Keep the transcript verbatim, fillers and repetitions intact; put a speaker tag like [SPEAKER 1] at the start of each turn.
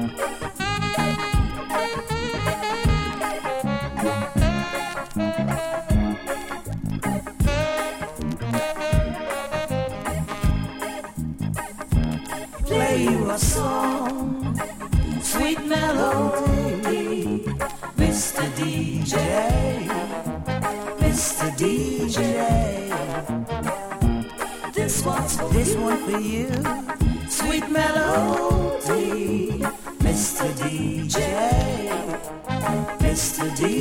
[SPEAKER 1] Play you a song, sweet melody, Mister D J, Mister D J. This one's for this one for you, sweet melody, Mister D J, Mister D J.